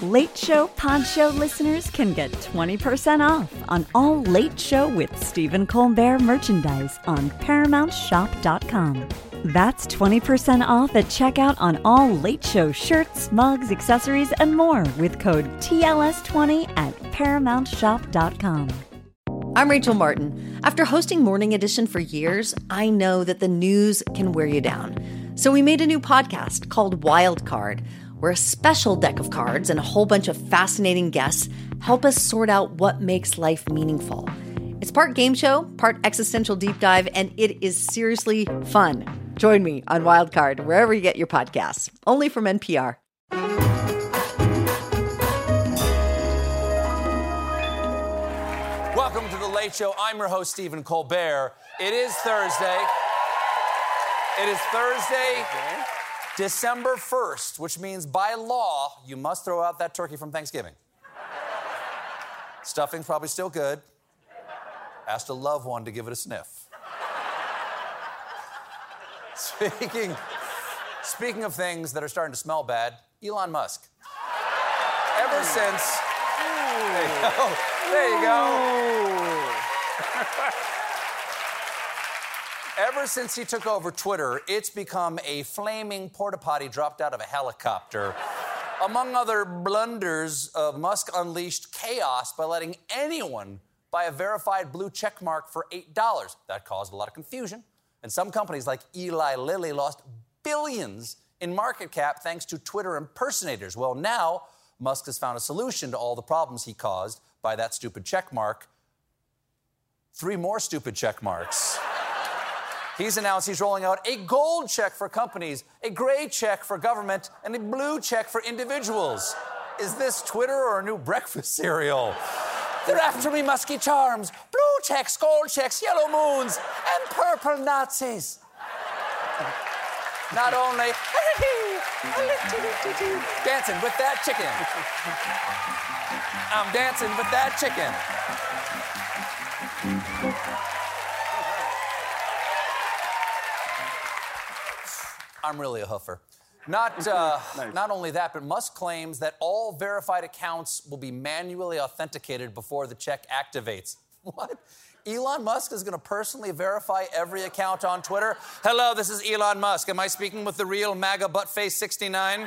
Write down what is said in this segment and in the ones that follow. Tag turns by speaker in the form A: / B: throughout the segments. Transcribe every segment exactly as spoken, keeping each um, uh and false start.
A: Late Show Pod Show listeners can get twenty percent off on all Late Show with Stephen Colbert merchandise on Paramount Shop dot com. That's twenty percent off at checkout on all Late Show shirts, mugs, accessories, and more with code T L S twenty at Paramount Shop dot com.
B: I'm Rachel Martin. After hosting Morning Edition for years, I know that the news can wear you down. So we made a new podcast called Wild Card, where a special deck of cards and a whole bunch of fascinating guests help us sort out what makes life meaningful. It's part game show, part existential deep dive, and it is seriously fun. Join me on Wild Card, wherever you get your podcasts, only from N P R.
C: Welcome to The Late Show. I'm your host, Stephen Colbert. It is Thursday. It is Thursday, December first, which means by law, you must throw out that turkey from Thanksgiving. Stuffing's probably still good. Asked a loved one to give it a sniff. Speaking, speaking of things that are starting to smell bad, Elon Musk. Ever since... There you go. There you go. Ever since he took over Twitter, it's become a flaming porta potty dropped out of a helicopter. Among other blunders, uh, Musk unleashed chaos by letting anyone buy a verified blue check mark for eight dollars. That caused a lot of confusion. And some companies like Eli Lilly lost billions in market cap thanks to Twitter impersonators. Well, now Musk has found a solution to all the problems he caused by that stupid check mark. Three more stupid check marks. He's announced he's rolling out a gold check for companies, a gray check for government, and a blue check for individuals. Is this Twitter or a new breakfast cereal? They're after me, Musky Charms. Blue checks, gold checks, yellow moons, and purple Nazis. Not only dancing with that chicken. I'm dancing with that chicken. I'm really a hoofer. Not, uh, nice. Not only that, but Musk claims that all verified accounts will be manually authenticated before the check activates. What? Elon Musk is going to personally verify every account on Twitter? Hello, this is Elon Musk. Am I speaking with the real MAGA Buttface sixty-nine?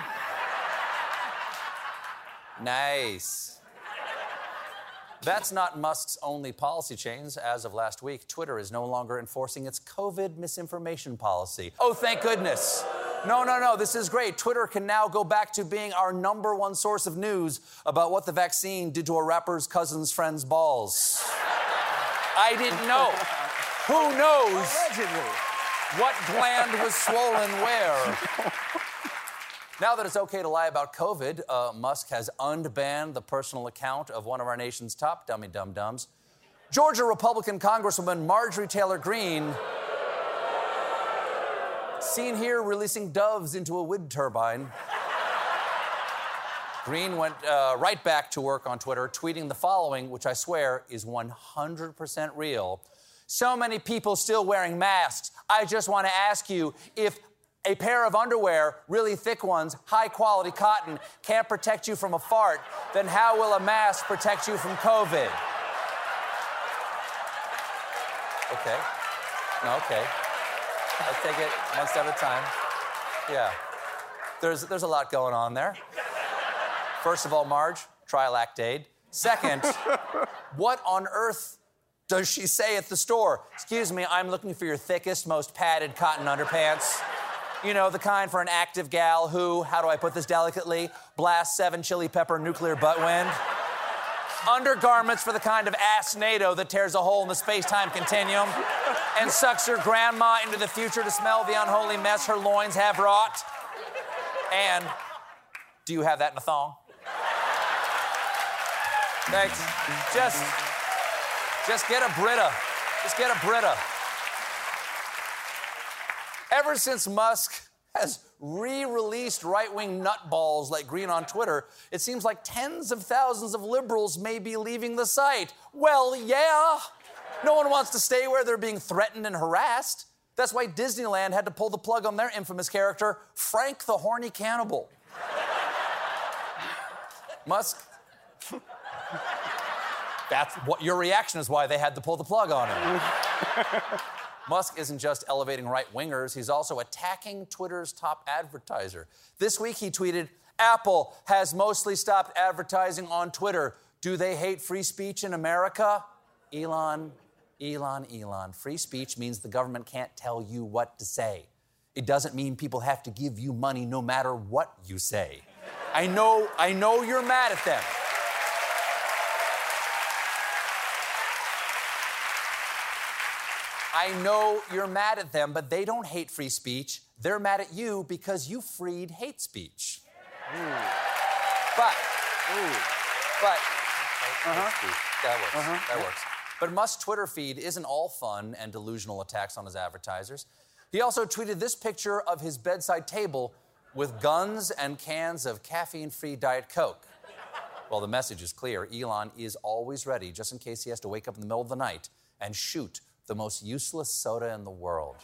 C: Nice. That's not Musk's only policy change. As of last week, Twitter is no longer enforcing its COVID misinformation policy. Oh, thank goodness. No, no, no, this is great. Twitter can now go back to being our number one source of news about what the vaccine did to a rapper's cousin's friend's balls. I didn't know. Who knows what gland was swollen where? Now that it's okay to lie about COVID, uh, Musk has unbanned the personal account of one of our nation's top dummy dum-dums. Georgia Republican Congresswoman Marjorie Taylor Greene, seen here releasing doves into a wind turbine. Greene went uh, right back to work on Twitter, tweeting the following, which I swear is one hundred percent real. So many people still wearing masks. I just want to ask you if a pair of underwear, really thick ones, high-quality cotton, can't protect you from a fart, then how will a mask protect you from COVID? Okay. No, okay. Let's take it one step at a time. Yeah. There's, there's a lot going on there. First of all, Marge, try Lactaid. Second, what on earth does she say at the store? Excuse me, I'm looking for your thickest, most padded cotton underpants. You know, the kind for an active gal who, how do I put this delicately, blasts seven chili pepper nuclear butt wind. Undergarments for the kind of ass NATO that tears a hole in the space-time continuum and sucks her grandma into the future to smell the unholy mess her loins have wrought. And do you have that in a thong? Thanks. Just, just get a Brita. Just get a Brita. Ever since Musk has re-released right-wing nutballs like Greene on Twitter, it seems like tens of thousands of liberals may be leaving the site. Well, yeah. No one wants to stay where they're being threatened and harassed. That's why Disneyland had to pull the plug on their infamous character, Frank the Horny Cannibal. Musk... That's what your reaction is why they had to pull the plug on him. Musk isn't just elevating right-wingers, he's also attacking Twitter's top advertiser. This week he tweeted, Apple has mostly stopped advertising on Twitter. Do they hate free speech in America? Elon, Elon, Elon. Free speech means the government can't tell you what to say. It doesn't mean people have to give you money no matter what you say. I know, I know you're mad at them. I know you're mad at them, but they don't hate free speech. They're mad at you because you freed hate speech. Ooh. But, Ooh. but, uh-huh. that works, uh-huh. that works. But Musk's Twitter feed isn't all fun and delusional attacks on his advertisers. He also tweeted this picture of his bedside table with guns and cans of caffeine-free Diet Coke. Well, the message is clear. Elon is always ready, just in case he has to wake up in the middle of the night and shoot the most useless soda in the world.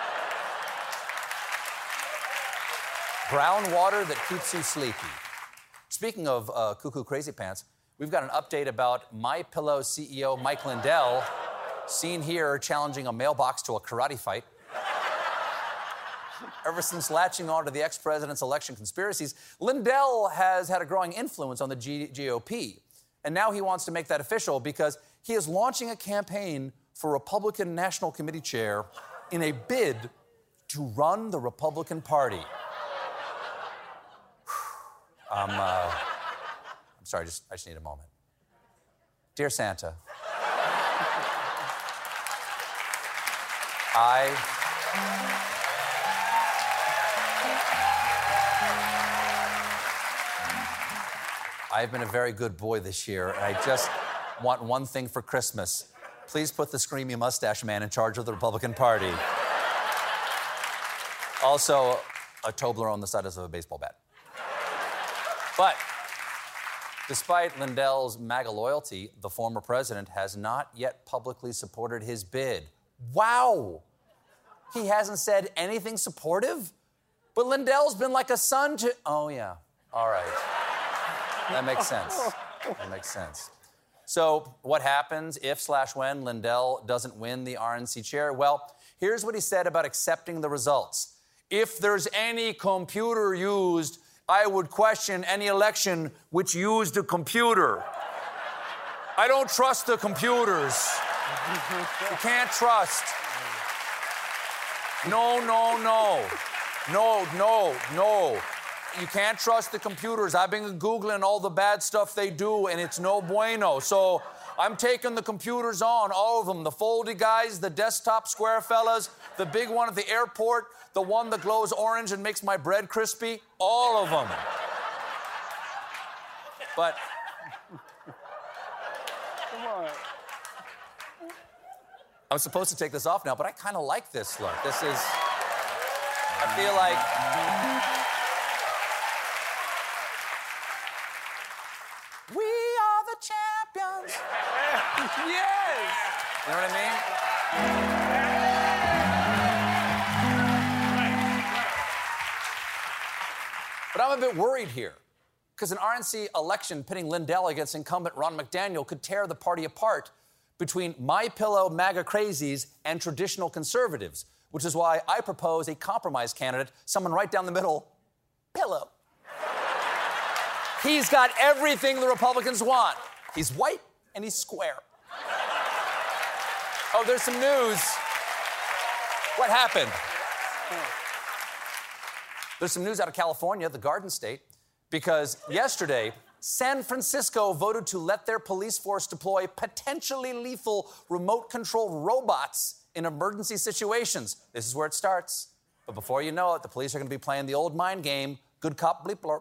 C: Brown water that keeps you sleepy. Speaking of uh, cuckoo crazy pants, we've got an update about MyPillow C E O Mike Lindell, seen here challenging a mailbox to a karate fight. Ever since latching on to the ex-president's election conspiracies, Lindell has had a growing influence on the G- GOP. And now he wants to make that official because he is launching a campaign for Republican National Committee chair in a bid to run the Republican Party. um, uh, I'm sorry, just, I just need a moment. Dear Santa, I... I've been a very good boy this year, and I just want one thing for Christmas. Please put the screamy mustache man in charge of the Republican Party. Also, a Toblerone on the size of a baseball bat. But despite Lindell's MAGA loyalty, the former president has not yet publicly supported his bid. Wow! He hasn't said anything supportive? But Lindell's been like a son to... Oh, yeah. All right. That makes sense. That makes sense. So what happens if slash when Lindell doesn't win the R N C chair? Well, here's what he said about accepting the results. If there's any computer used, I would question any election which used a computer. I don't trust the computers. You can't trust. No, no, no. No, no, no. You can't trust the computers. I've been Googling all the bad stuff they do, and it's no bueno. So I'm taking the computers on, all of them. The foldy guys, the desktop square fellas, the big one at the airport, the one that glows orange and makes my bread crispy, all of them. But... Come on. I'm supposed to take this off now, but I kind of like this look. This is... I feel like... We are the champions. Yes. You know what I mean? But I'm a bit worried here, because an R N C election pitting Lindell against incumbent Ron McDaniel could tear the party apart between MyPillow MAGA crazies and traditional conservatives, which is why I propose a compromise candidate, someone right down the middle, Pillow. He's got everything the Republicans want. He's white and he's square. Oh, there's some news. What happened? There's some news out of California, the Garden State, because yesterday, San Francisco voted to let their police force deploy potentially lethal remote control robots in emergency situations. This is where it starts. But before you know it, the police are going to be playing the old mind game, good cop, bleep blurp.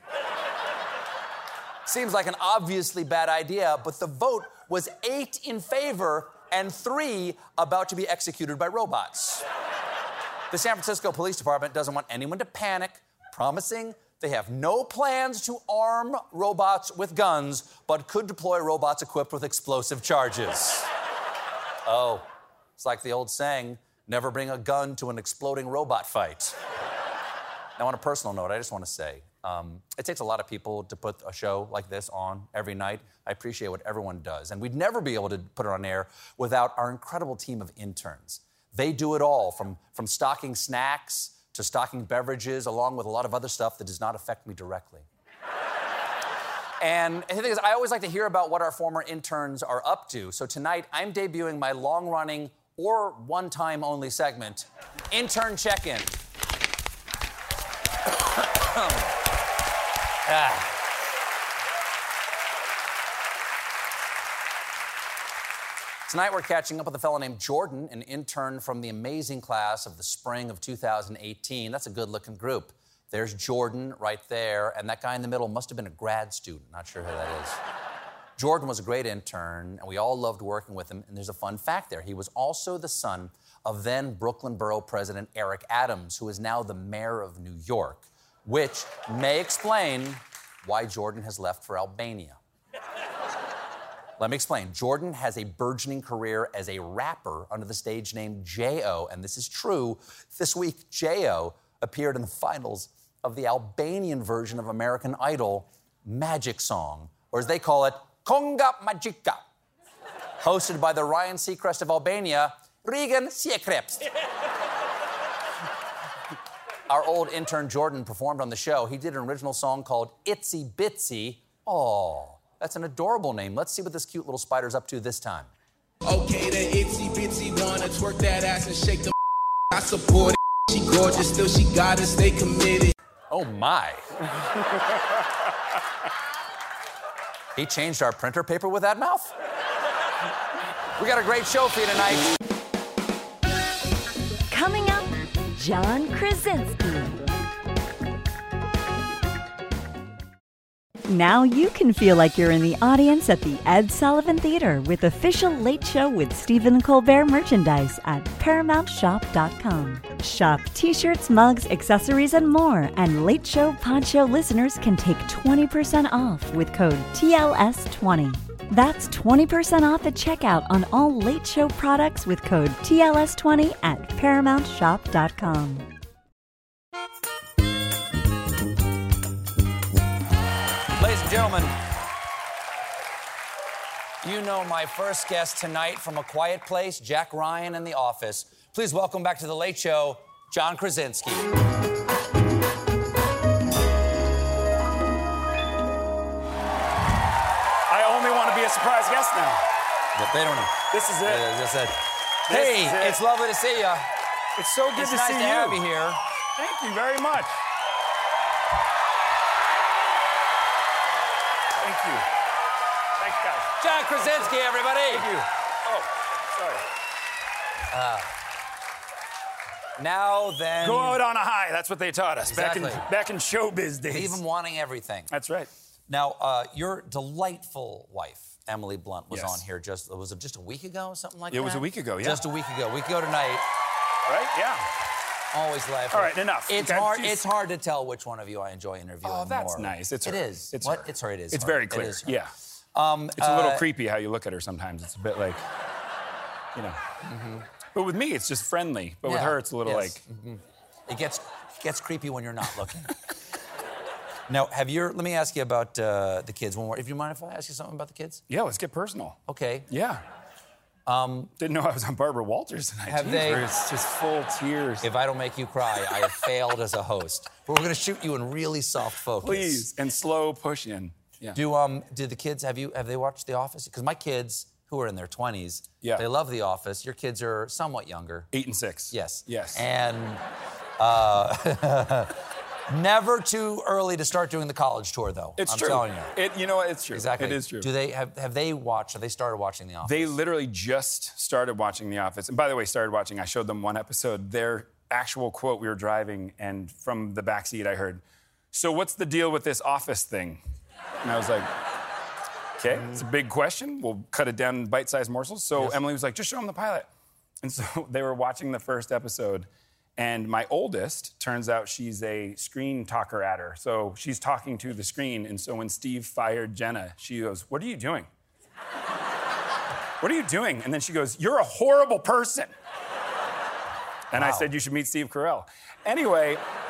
C: Seems like an obviously bad idea, but the vote was eight in favor and three about to be executed by robots. The San Francisco Police Department doesn't want anyone to panic, promising they have no plans to arm robots with guns, but could deploy robots equipped with explosive charges. Oh, it's like the old saying, never bring a gun to an exploding robot fight. Now, on a personal note, I just want to say, Um, it takes a lot of people to put a show like this on every night. I appreciate what everyone does. And we'd never be able to put it on air without our incredible team of interns. They do it all, from, from stocking snacks to stocking beverages, along with a lot of other stuff that does not affect me directly. And the thing is, I always like to hear about what our former interns are up to. So tonight, I'm debuting my long-running or one-time only segment, Intern Check-In. ah. Tonight, we're catching up with a fellow named Jordan, an intern from the amazing class of the spring of two thousand eighteen. That's a good-looking group. There's Jordan right there, and that guy in the middle must have been a grad student. Not sure who that is. Jordan was a great intern, and we all loved working with him. And there's a fun fact there. He was also the son of then Brooklyn Borough President Eric Adams, who is now the mayor of New York, which may explain why Jordan has left for Albania. Let me explain. Jordan has a burgeoning career as a rapper under the stage name J O, and this is true. This week, J O appeared in the finals of the Albanian version of American Idol, Magic Song, or as they call it, Konga Magica, hosted by the Ryan Seacrest of Albania, Regan Seacrest. Our old intern Jordan performed on the show. He did an original song called Itsy Bitsy. Oh, that's an adorable name. Let's see what this cute little spider's up to this time.
D: Okay, the itsy bitsy wanna twerk that ass and shake the I support it. She gorgeous, still she gotta stay committed.
C: Oh my. He changed our printer paper with that mouth? We got a great show for you tonight.
A: Coming up, John Krasinski. Now you can feel like you're in the audience at the Ed Sullivan Theater with official Late Show with Stephen Colbert merchandise at paramount shop dot com. Shop t-shirts, mugs, accessories, and more. And Late Show Pod Show listeners can take twenty percent off with code T L S twenty. That's twenty percent off at checkout on all Late Show products with code T L S twenty at paramount shop dot com.
C: Ladies and gentlemen, you know my first guest tonight from A Quiet Place, Jack Ryan and The Office. Please welcome back to The Late Show, John Krasinski.
E: I only want to be a surprise guest now.
C: But they don't know.
E: This is it.
C: They just said,
E: This
C: hey,
E: is it.
C: it's lovely to see you.
E: It's so good
C: It's
E: to
C: nice
E: see
C: to
E: you.
C: have you here.
E: Thank you very much. Thank you. Thanks, guys.
C: John Krasinski, everybody.
E: Thank you. Oh, sorry.
C: Uh, now then.
E: Go out on a high. That's what they taught us
C: Exactly.
E: back in back in showbiz days.
C: Leave them wanting everything.
E: That's right.
C: Now, uh, your delightful wife, Emily Blunt, was
E: Yes.
C: on here just, was it just a week ago, something like
E: It
C: that?
E: was a week ago, yeah.
C: Just a week ago. Week ago tonight.
E: Right? Yeah.
C: Always laugh.
E: All right, enough.
C: It's
E: Okay,
C: hard.
E: jeez.
C: It's hard to tell which one of you I enjoy interviewing
E: Oh, that's
C: more.
E: nice. It's
C: It
E: her.
C: is.
E: It's
C: what?
E: her.
C: It's her. It is.
E: It's
C: her.
E: very
C: It
E: clear.
C: is her.
E: Yeah.
C: Um,
E: It's a little
C: uh,
E: creepy how you look at her sometimes. It's a bit like, you know. Mm-hmm. But with me, it's just friendly. But with
C: Yeah.
E: her, it's a little
C: Yes.
E: like.
C: Mm-hmm. It gets it gets creepy when you're not looking. Now, have you? Let me ask you about uh, the kids one more. If you mind if I ask you something about the kids?
E: Yeah, let's get personal.
C: Okay.
E: Yeah. Um, Didn't know I was on Barbara Walters tonight.
C: Have
E: Jeez,
C: they-
E: It's just full tears.
C: If I don't make you cry, I have failed as a host. But we're going to shoot you in really soft focus.
E: Please, and slow push in. Yeah.
C: Do um did the kids have you have they watched The Office? Because my kids, who are in their twenties,
E: Yeah.
C: they love The Office. Your kids are somewhat younger.
E: Eight and six.
C: Yes.
E: Yes.
C: And uh, never too early to start doing the college tour, though.
E: It's
C: I'm
E: true.
C: telling you.
E: It, you know what? It's true.
C: Exactly.
E: It is true.
C: Do they have have they watched? Have they started watching The Office?
E: They literally just started watching The Office. And by the way, started watching, I showed them one episode. Their actual quote, we were driving, and from the backseat I heard, "So what's the deal with this Office thing?" And I was like, okay, it's a big question. We'll cut it down in bite-sized morsels. So
C: Yes.
E: Emily was like, just show them the pilot. And so they were watching the first episode. And my oldest, turns out she's a screen talker at her. So she's talking to the screen. And so when Steve fired Jenna, she goes, "What are you doing? What are you doing?" And then she goes, "You're a horrible person." And I
C: Wow.
E: said, "You should meet Steve Carell." Anyway,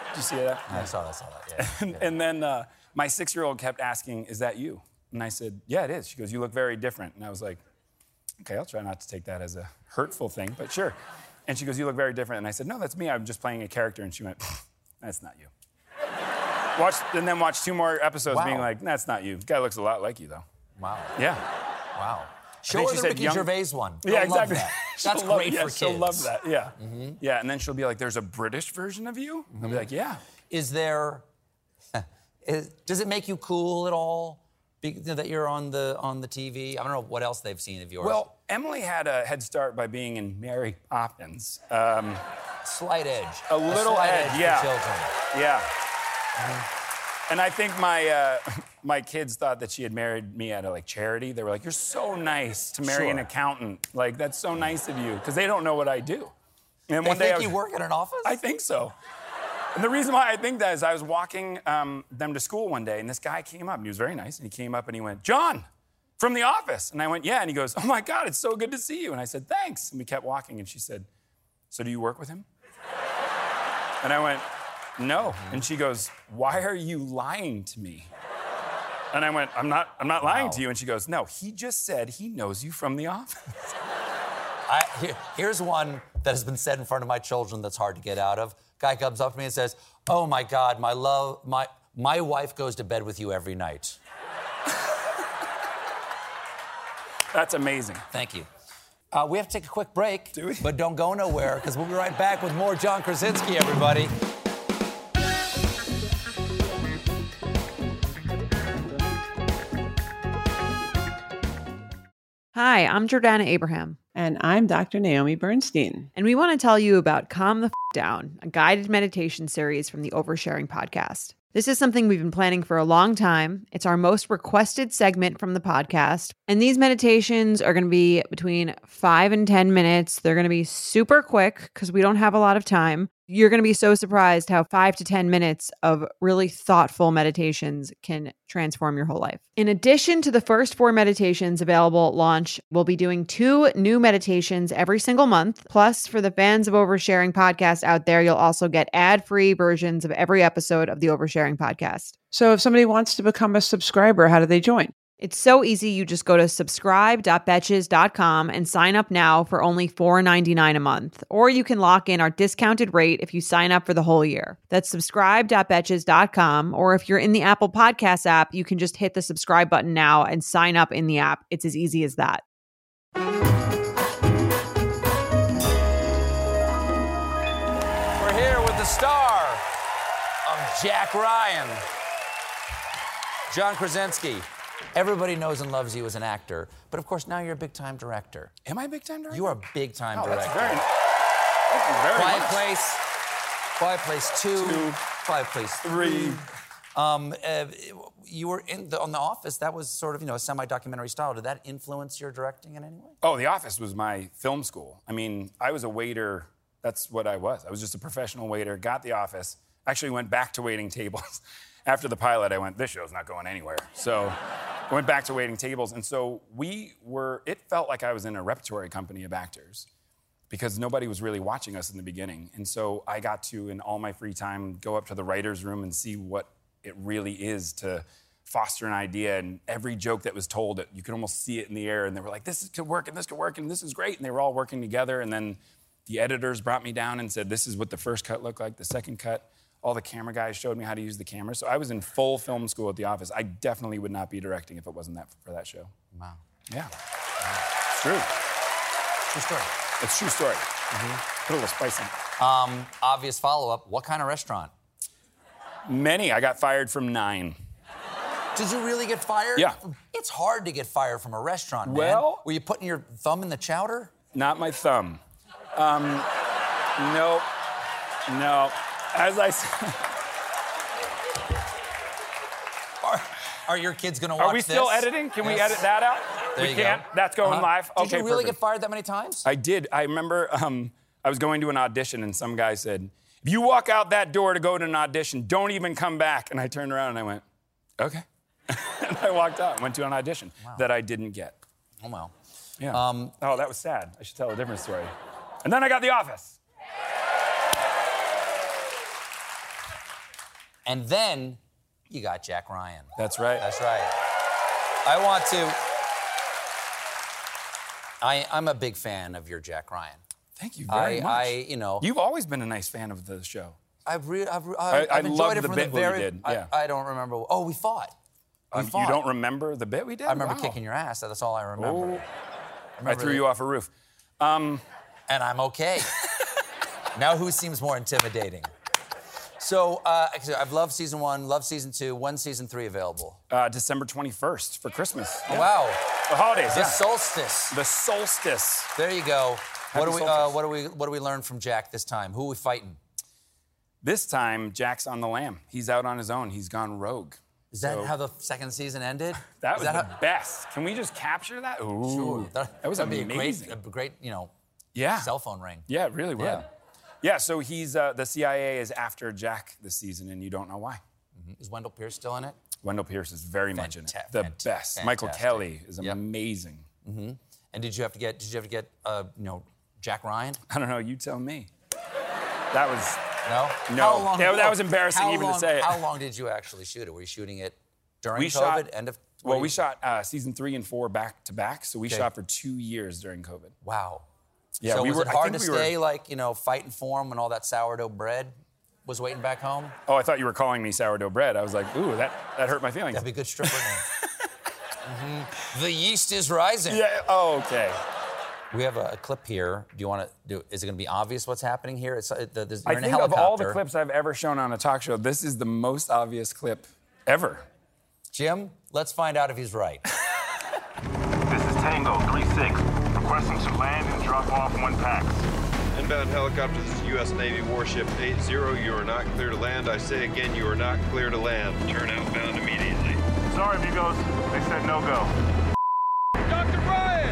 E: Did you see that?
C: I saw that, I saw that, yeah.
E: And,
C: yeah.
E: and then uh, my six-year-old kept asking, is that you? And I said, yeah, it is. She goes, you look very different. And I was like, okay, I'll try not to take that as a hurtful thing, but sure. And she goes, you look very different. And I said, no, that's me. I'm just playing a character. And she went, that's not you. Watched, and then watched two more episodes
C: Wow.
E: being like, that's not you. This guy looks a lot like you, though.
C: Wow.
E: Yeah.
C: Wow. Show
E: think
C: her
E: she
C: the
E: said
C: Ricky
E: young-
C: Gervais one.
E: Yeah,
C: They'll
E: exactly.
C: Love that.
E: She'll
C: That's
E: love-
C: great
E: yeah,
C: for kids.
E: She'll love that, yeah.
C: Mm-hmm.
E: Yeah, and then she'll be like, there's a British version of you? Mm-hmm. I'll be like, yeah.
C: Is there, is, does it make you cool at all be, that you're on the on the T V? I don't know what else they've seen of yours.
E: Well, Emily had a head start by being in Mary Poppins. Um,
C: slight edge.
E: A little
C: slight
E: edge,
C: edge
E: yeah.
C: for children.
E: Yeah. Mm-hmm. And I think my uh, my kids thought that she had married me at a like charity. They were like, "You're so nice to marry
C: Sure.
E: an accountant. Like that's so nice of you," because they don't know what I do. And
C: They
E: one day
C: think
E: I was,
C: you work at an office?
E: I think so. And the reason why I think that is I was walking um, them to school one day, and this guy came up, and he was very nice, and he came up and he went, "John, from The Office." And I went, "Yeah." And he goes, "Oh my God, it's so good to see you." And I said, "Thanks." And we kept walking, and she said, "So do you work with him?" And I went, "No." And she goes, "Why are you lying to me?" And I went, I'm not, I'm not lying
C: Wow.
E: to you. And she goes, "No, he just said he knows you from The Office."
C: I, here, here's one that has been said in front of my children that's hard to get out of. Guy comes up to me and says, "Oh my God, my love, my my wife goes to bed with you every night."
E: That's amazing.
C: Thank you. Uh, we have to take a quick break.
E: Do we?
C: But don't go nowhere, because we'll be right back with more John Krasinski, everybody.
F: Hi, I'm Jordana Abraham,
G: And I'm Doctor Naomi Bernstein.
F: and we want to tell you about Calm the F*** Down, a guided meditation series from the Oversharing podcast. This is something we've been planning for a long time. It's our most requested segment from the podcast. And these meditations are going to be between five and ten minutes. They're going to be super quick because we don't have a lot of time. You're going to be so surprised how five to ten minutes of really thoughtful meditations can transform your whole life. In addition to the first four meditations available at launch, we'll be doing two new meditations every single month. Plus, for the fans of Oversharing podcast out there, you'll also get ad-free versions of every episode of the Oversharing podcast.
G: So if somebody wants to become a subscriber, how do they join?
F: It's so easy. You just go to subscribe dot betches dot com and sign up now for only four ninety-nine a month. Or you can lock in our discounted rate if you sign up for the whole year. That's subscribe dot betches dot com. Or if you're in the Apple Podcasts app, you can just hit the subscribe button now and sign up in the app. It's as easy as that.
C: We're here with the star of Jack Ryan, John Krasinski. Everybody knows and loves you as an actor, but of course now you're a big-time director.
E: Am I a big time director?
C: You are a big-time
E: Oh,
C: director.
E: that's very, thank you very
C: Quiet
E: much.
C: Place, Quiet Place Two,
E: Two.
C: Quiet Place
E: Three.
C: Um, uh, you were in the, on The Office. That was sort of, you know, a semi-documentary style. Did that influence your directing in any way?
E: Oh, The Office was my film school. I mean, I was a waiter. That's what I was. I was just a professional waiter. Got The Office. Actually went back to waiting tables. After the pilot, I went, this show's not going anywhere. So I went back to waiting tables. And so we were, it felt like I was in a repertory company of actors because nobody was really watching us in the beginning. And so I got to, in all my free time, go up to the writer's room and see what it really is to foster an idea. And every joke that was told, you could almost see it in the air. And they were like, this could work, and this could work, and this is great. And they were all working together. And then the editors brought me down and said, this is what the first cut looked like, the second cut. All the camera guys showed me how to use the camera. So I was in full film school at The Office. I definitely would not be directing if it wasn't that for that show.
C: Wow.
E: Yeah. It's true.
C: True story.
E: It's a true story. Mm-hmm. Put a little spice in it.
C: Um, obvious follow-up. What kind of restaurant?
E: Many. I got fired from nine.
C: Did you really get fired?
E: Yeah.
C: It's hard to get fired from a restaurant, man.
E: Well-
C: Were you putting your thumb in the chowder?
E: Not my thumb. Um, no. No. As I said,
C: Are, are your kids going to watch
E: are we still
C: this?
E: editing? Can we
C: Yes.
E: edit that out?
C: There
E: we
C: you
E: can't?
C: go.
E: That's going
C: Uh-huh.
E: live?
C: Did
E: Okay,
C: you really
E: perfect.
C: get fired that many times?
E: I did. I remember um, I was going to an audition and some guy said, if you walk out that door to go to an audition, don't even come back. And I turned around and I went, okay. And I walked out and went to an audition that I didn't get.
C: Oh, wow.
E: Yeah.
C: Um,
E: oh, that was sad. I should tell a different story. And then I got The Office.
C: And then you got Jack Ryan.
E: That's right.
C: That's right. I want to... I, I'm a big fan of your Jack Ryan.
E: Thank you very
C: I,
E: much.
C: I, you know...
E: You've always been a nice fan of the show.
C: I've, re- I've, re-
E: I-
C: I've
E: I
C: enjoyed
E: loved
C: it
E: the
C: from
E: bit
C: the
E: we
C: very...
E: did,
C: I-
E: yeah.
C: I, don't remember... Oh, we fought. We
E: Um,
C: fought.
E: you don't remember the bit we did?
C: I remember
E: Wow.
C: kicking your ass. That's all I remember.
E: Oh,
C: I,
E: I
C: remember
E: threw
C: that.
E: you off a roof. Um,
C: And I'm okay. Now who seems more intimidating? So, uh, actually, I've loved season one, loved season two. When's season three available?
E: uh, December twenty-first for Christmas.
C: Oh, wow.
E: The holidays,
C: The
E: yeah.
C: solstice.
E: The solstice.
C: There you go. What do we? Uh,
E: solstice.
C: what do we? What do we learn from Jack this time? Who are we fighting?
E: This time, Jack's on the lam. He's out on his own. He's gone rogue.
C: Is that
E: So-
C: how the second season ended?
E: That
C: Is
E: was the
C: how-
E: best. Can we just capture that? Ooh,
C: Sure. That,
E: that was
C: that'd
E: amazing.
C: Be a great, a great, you know,
E: Yeah.
C: cell phone ring.
E: Yeah, it really would.
C: Yeah.
E: Yeah, so he's uh, the C I A is after Jack this season, and you don't know why.
C: Is Wendell Pierce still in it?
E: Wendell Pierce is very much in it.
C: Fanta-
E: The
C: fant-
E: best. Michael
C: fantastic.
E: Kelly is
C: Yep.
E: amazing.
C: And did you have to get? Did you have to get? Uh, you know, Jack Ryan?
E: I don't know. You tell me. That was
C: No.
E: No.
C: How long,
E: Yeah, that was embarrassing
C: how
E: even to
C: long-
E: say it.
C: How long did you actually shoot it? Were you shooting it during
E: we
C: COVID?
E: shot.
C: End of.
E: Well,
C: were
E: we
C: you-
E: shot uh, season three and four back to back, so we
C: Okay.
E: shot for two years during COVID.
C: Wow.
E: Yeah,
C: so
E: we
C: was
E: were.
C: it
E: I
C: hard to
E: think we were-
C: stay like you know fighting form when all that sourdough bread was waiting back home?
E: Oh, I thought you were calling me sourdough bread. I was like, ooh, that that hurt my feelings.
C: That'd be a good stripper name. Mhm. The yeast is rising.
E: Yeah. Oh, okay.
C: We have a, a clip here. Do you want to do? Is it going to be obvious what's happening here? It's uh, the, there's,
E: I
C: you're in a
E: think of all the
C: helicopter.
E: clips I've ever shown on a talk show, this is the most obvious clip ever.
C: Jim, let's find out if he's right.
H: This is Tango three six, requesting to land and drop off one pax.
I: Inbound helicopter, this is U S Navy warship eight zero. You are not clear to land. I say again, you are not clear to land. Turn outbound immediately.
H: Sorry, amigos. They said no go.
D: Doctor Brian!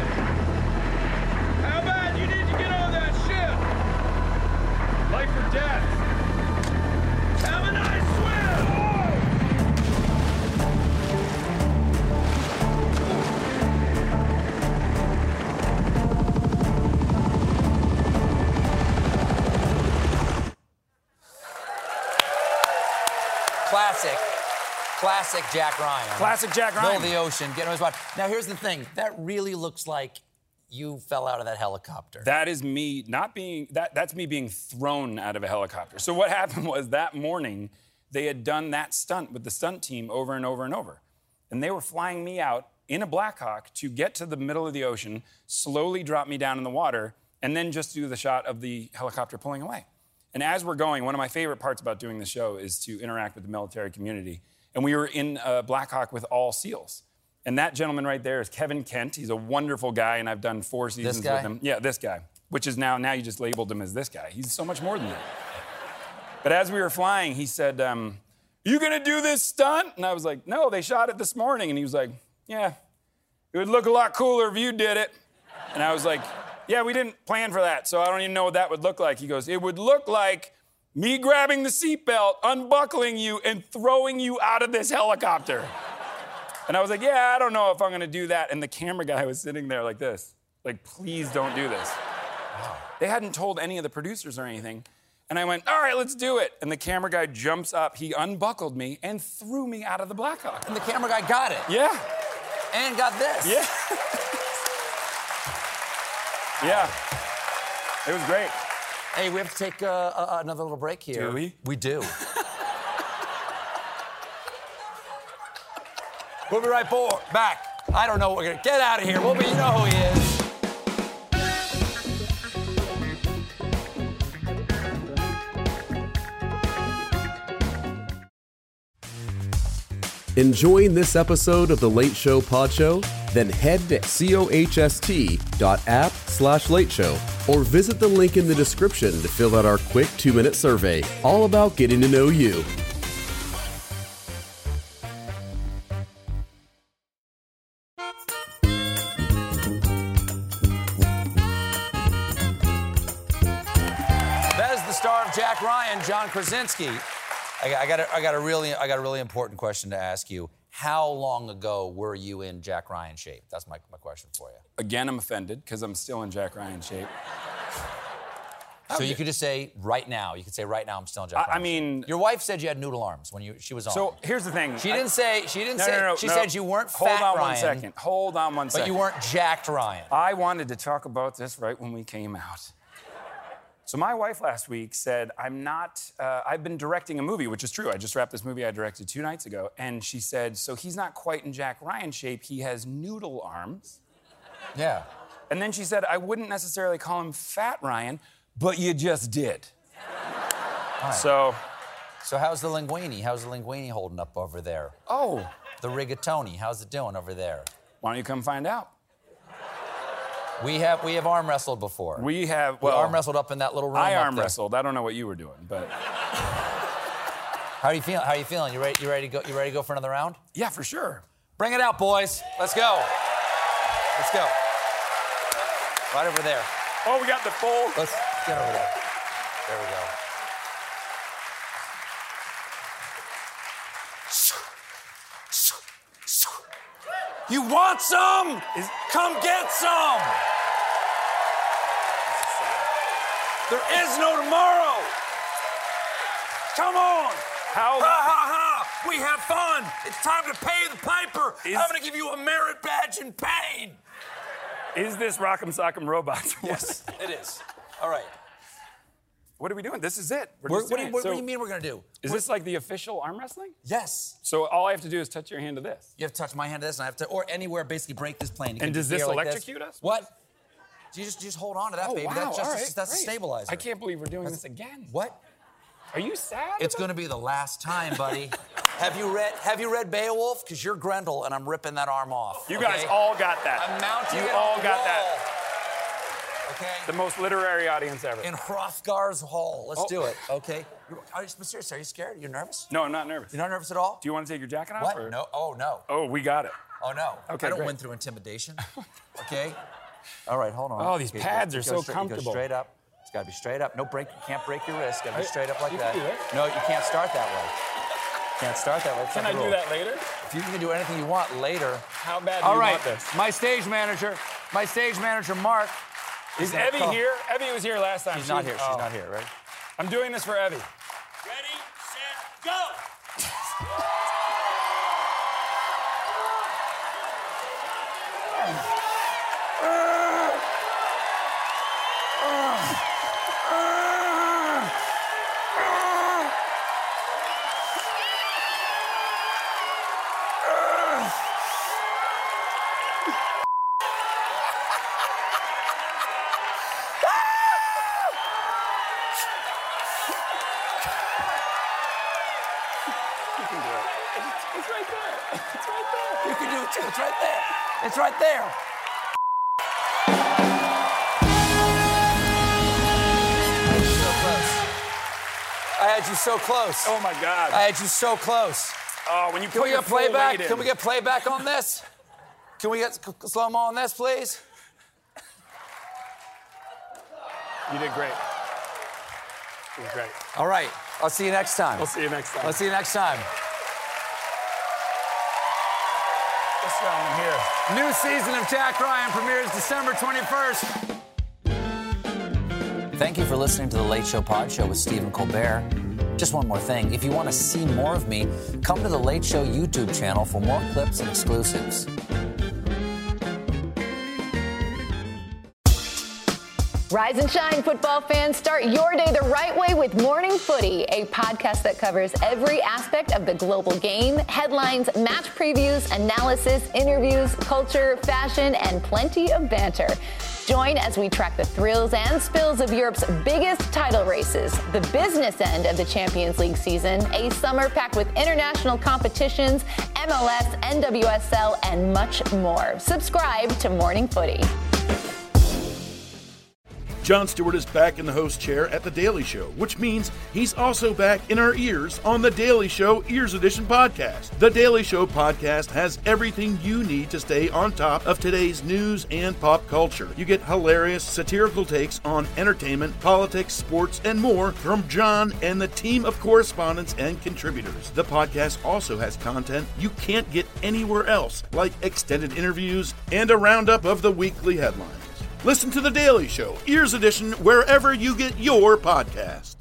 D: How bad you need to get on that ship?
H: Life or death?
D: Have a nice swim!
C: Classic, classic Jack Ryan.
E: Classic Jack
C: Middle
E: Ryan.
C: of the ocean, getting on his body. Now here's the thing. That really looks like you fell out of that helicopter.
E: That is me not being that that's me being thrown out of a helicopter. So what happened was that morning they had done that stunt with the stunt team over and over and over. And they were flying me out in a Black Hawk to get to the middle of the ocean, slowly drop me down in the water, and then just do the shot of the helicopter pulling away. And as we're going, one of my favorite parts about doing the show is to interact with the military community. And we were in uh, Black Hawk with all SEALs. And that gentleman right there is Kevin Kent. He's a wonderful guy, and I've done four seasons
C: guy?
E: with him. Yeah, this guy. Which is now, now you just labeled him as this guy. He's so much more than that. But as we were flying, he said, um, you gonna do this stunt? And I was like, no, they shot it this morning. And he was like, yeah, it would look a lot cooler if you did it. And I was like, yeah, we didn't plan for that, so I don't even know what that would look like. He goes, it would look like me grabbing the seatbelt, unbuckling you, and throwing you out of this helicopter. And I was like, yeah, I don't know if I'm gonna do that. And the camera guy was sitting there like this, like, please don't do this. They hadn't told any of the producers or anything. And I went, all right, let's do it. And the camera guy jumps up, he unbuckled me, and threw me out of the Black Hawk.
C: And the camera guy got it.
E: Yeah,
C: And got this.
E: yeah. Yeah, it was great.
C: Hey, we have to take uh, uh, another little break here.
E: Do we?
C: We do. We'll be right bo- back. I don't know what we're gonna get out of here. We'll be, you know who he is.
J: Enjoying this episode of The Late Show Pod Show? Then head to cohst.app slash late show or visit the link in the description to fill out our quick two-minute survey, all about getting to know you.
C: That is the star of Jack Ryan, John Krasinski. I, I, got a, I, got a really, I got a really important question to ask you. How long ago were you in Jack Ryan shape? That's my, my question for you.
E: Again, I'm offended because I'm still in Jack Ryan shape.
C: So you could just say right now. You could say right now I'm still in Jack
E: I, I
C: Ryan.
E: mean,
C: your wife said you had noodle arms when you she was on.
E: So here's the thing.
C: She
E: I,
C: didn't say. She didn't
E: no,
C: say.
E: No, no, no,
C: she
E: no.
C: said you weren't
E: Hold
C: fat
E: on
C: Ryan.
E: one second. Hold on one
C: but
E: second.
C: But you weren't jacked Ryan.
E: I wanted to talk about this right when we came out. So my wife last week said, I'm not, uh, I've been directing a movie, which is true. I just wrapped this movie I directed two nights ago. And she said, so he's not quite in Jack Ryan shape. He has noodle arms.
C: Yeah.
E: And then she said, I wouldn't necessarily call him Fat Ryan, but you just did.
C: Right.
E: So.
C: So how's the linguine? How's the linguine holding up over there?
E: Oh.
C: The rigatoni, how's it doing over there?
E: Why don't you come find out?
C: We have we have arm wrestled before.
E: We have, well...
C: We arm wrestled up in that little room
E: I
C: up
E: arm
C: there.
E: wrestled. I don't know what you were doing, but...
C: How are you feeling? How are you feeling? You ready, you ready to go, you ready to go for another round?
E: Yeah, for sure.
C: Bring it out, boys. Let's go. Let's go. Right over there.
E: Oh, we got the full...
C: Let's get over there. There we go. You want some? Is, come get some. There is no tomorrow. Come on.
E: How?
C: Ha ha ha. We have fun. It's time to pay the piper.
E: Is,
C: I'm going to give you a merit badge in pain.
E: Is this Rock'em Sock'em Robots?
C: Yes, it is. All right.
E: What are we doing? This is it. We're
C: We're,
E: just
C: what, do
E: doing
C: you, what,
E: it. So
C: what do you mean we're going to do?
E: Is
C: we're,
E: this like the official arm wrestling?
C: Yes.
E: So all I have to do is touch your hand to this?
C: You have to touch my hand to this, and I have to, or anywhere, basically break this plane. You
E: and does this
C: like
E: electrocute
C: this.
E: us?
C: What? So you just, you just hold on to that,
E: oh,
C: baby.
E: Wow.
C: That's just
E: all right.
C: that's
E: Great.
C: a stabilizer.
E: I can't believe we're doing
C: that's,
E: this again.
C: What?
E: Are you sad?
C: It's going to be the last time, buddy. Have you read Have you read Beowulf? Because you're Grendel, and I'm ripping that arm off.
E: You
C: okay?
E: guys all got that.
C: I'm mounting
E: you
C: it
E: all
C: on the
E: got
C: wall.
E: that.
C: Okay.
E: The most literary audience ever.
C: In Hrothgar's Hall. Let's
E: oh.
C: do it. Okay. Are you seriously? Are you scared? You're nervous?
E: No, I'm not nervous.
C: You're not nervous at all?
E: Do you want to take your jacket off?
C: What?
E: Or?
C: No. Oh no.
E: Oh, we got it.
C: Oh no.
E: Okay,
C: I don't
E: great.
C: win through intimidation. Okay. All right. Hold on.
E: Oh, these
C: okay,
E: pads
C: go,
E: are
C: go
E: so
C: straight,
E: comfortable.
C: Go straight up. It's got to be straight up. No break. You can't break your wrist. Got to be
E: I,
C: straight up like
E: you
C: that.
E: Can do that.
C: No, you can't start that way. Can't start that way. It's
E: Can
C: not
E: I
C: the
E: do
C: rule.
E: that later?
C: If you can do anything you want later.
E: How bad do
C: All
E: you
C: right.
E: want this?
C: My stage manager, my stage manager, Mark.
E: Is Evie
C: call.
E: here? Evie was here last time.
C: She's
E: she
C: not
E: was,
C: here. She's
E: oh.
C: not here, right?
E: I'm doing this for Evie.
H: Ready, set, go!
E: It's right there. It's right there.
C: You can do it too. It's right there. It's right there. I had you so close.
E: Oh my God.
C: I had you so close.
E: Oh, when you
C: Can
E: put
C: we
E: your
C: get
E: full
C: playback?
E: weight in.
C: Can we get playback on this? Can we get slow mo on this, please?
E: You did great. You did great.
C: All right. I'll see you next time.
E: We'll see you next time.
C: I'll see you next time.
E: This gentleman here.
C: New season of Jack Ryan premieres December twenty-first. Thank you for listening to The Late Show Pod Show with Stephen Colbert. Just one more thing. If you want to see more of me, come to The Late Show YouTube channel for more clips and exclusives.
K: Rise and shine, football fans. Start your day the right way with Morning Footy, a podcast that covers every aspect of the global game, headlines, match previews, analysis, interviews, culture, fashion, and plenty of banter. Join as we track the thrills and spills of Europe's biggest title races, the business end of the Champions League season, a summer packed with international competitions, M L S, N W S L, and much more. Subscribe to Morning Footy.
L: Jon Stewart is back in the host chair at The Daily Show, which means he's also back in our ears on The Daily Show Ears Edition podcast. The Daily Show podcast has everything you need to stay on top of today's news and pop culture. You get hilarious, satirical takes on entertainment, politics, sports, and more from Jon and the team of correspondents and contributors. The podcast also has content you can't get anywhere else, like extended interviews and a roundup of the weekly headlines. Listen to The Daily Show, Ears Edition, wherever you get your podcast.